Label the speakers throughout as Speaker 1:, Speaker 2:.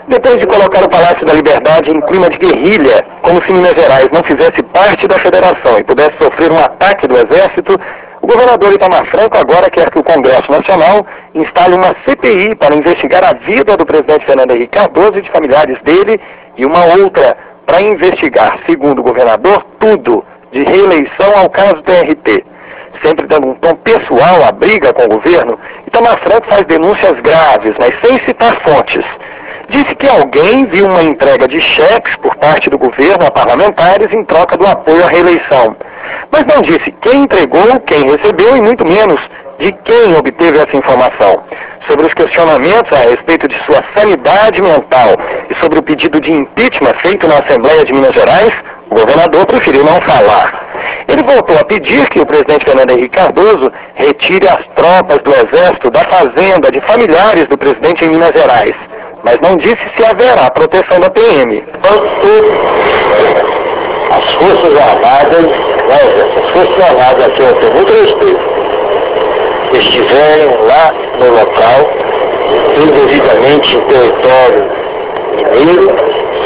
Speaker 1: Depois de colocar o Palácio da Liberdade em clima de guerrilha, como se Minas Gerais não fizesse parte da federação e pudesse sofrer um ataque do Exército, o governador Itamar Franco agora quer que o Congresso Nacional instale uma CPI para investigar a vida do presidente Fernando Henrique Cardoso e de familiares dele, e uma outra para investigar, segundo o governador, tudo, de reeleição ao caso TRT. Sempre dando um tom pessoal à briga com o governo, Itamar Franco faz denúncias graves, mas sem citar fontes. Disse que alguém viu uma entrega de cheques por parte do governo a parlamentares em troca do apoio à reeleição. Mas não disse quem entregou, quem recebeu e muito menos de quem obteve essa informação. Sobre os questionamentos a respeito de sua sanidade mental e sobre o pedido de impeachment feito na Assembleia de Minas Gerais, o governador preferiu não falar. Ele voltou a pedir que o presidente Fernando Henrique Cardoso retire as tropas do Exército da fazenda de familiares do presidente em Minas Gerais, mas não disse se haverá proteção da PM.
Speaker 2: As Forças Armadas, as Forças Armadas a quem eu tenho muito respeito, estiverem lá no local, indevidamente em território mineiro,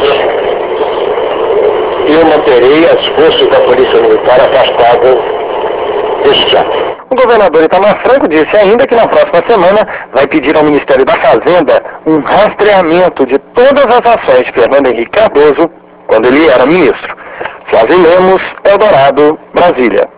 Speaker 2: eu manterei as forças da Polícia Militar afastadas deste ato.
Speaker 1: O governador Itamar Franco disse ainda que na próxima semana vai pedir ao Ministério da Fazenda um rastreamento de todas as ações de Fernando Henrique Cardoso quando ele era ministro. Flávio Lemos, Eldorado, Brasília.